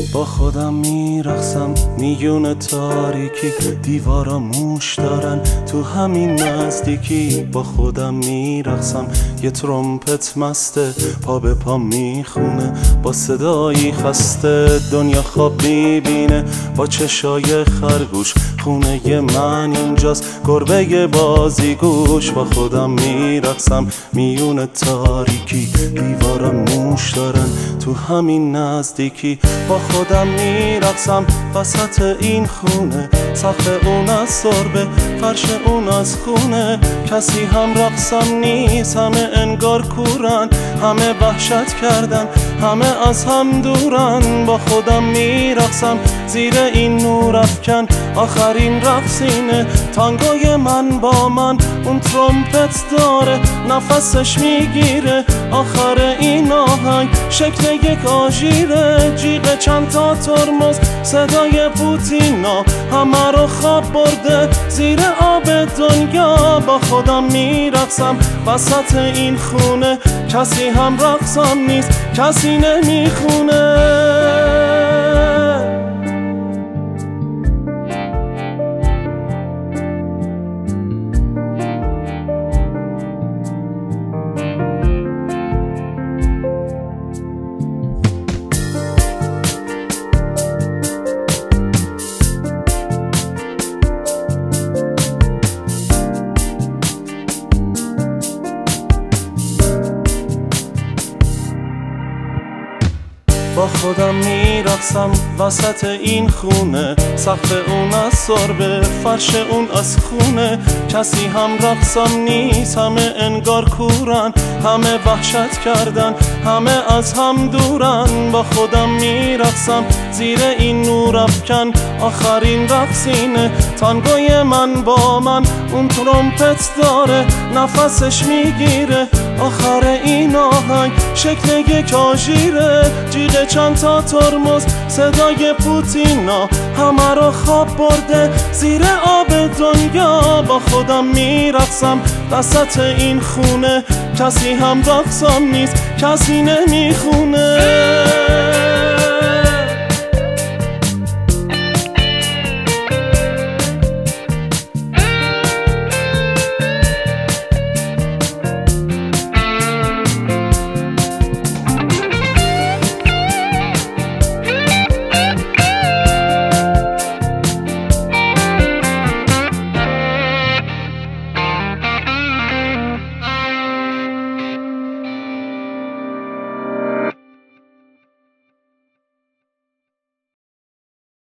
با خودم میرقصم میون تاریکی، دیوارا موش دارن تو همین نزدیکی. با خودم میرقصم یه ترومپت مسته پا به پا میخونه با صدایی خسته. دنیا خواب میبینه با چشای خرگوش، خونه من اینجاست گربه بازیگوش. با خودم میرقصم میون تاریکی، دیوارا موش دارن تو همین نزدیکی. با خودم میرقصم وسط این خونه، سقف اون از سربه فرش اون از خونه. کسی هم رقصم نیست، همه انگار کورن، همه وحشت کردن، همه از هم دورن. با خودم میرقصم زیر این نور افکن، آخرین رقصینه تانگوی من با من. اون ترومپت داره نفسش میگیره، آخر این آهنگ شکل یک آژیره. جیغ چند تا ترمز صدای پوتینا، همه رو خواب برده زیر آب دنیا. با خودم میرقصم وسط این خونه، کسی هم رقصم نیست، کسی نمیخونه. با خودم میرقصم وسط این خونه، سقف اون از سربه فرش اون از خونه. کسی هم رقصم نیست، همه انگار کورن، همه وحشت کردن، همه از هم دورن. با خودم میرقصم زیر این نور افکن، آخرین رقصینه تانگوی من با من. اون ترومپت داره نفسش میگیره، آخر این آهنگ شکل یک آژیره. جیغ چند تا ترمز صدای پوتینا، همه رو خواب برده زیر آب دنیا. با خودم میرقصم وسط این خونه، کسی هم رقصم نیست، کسی نمیخونه.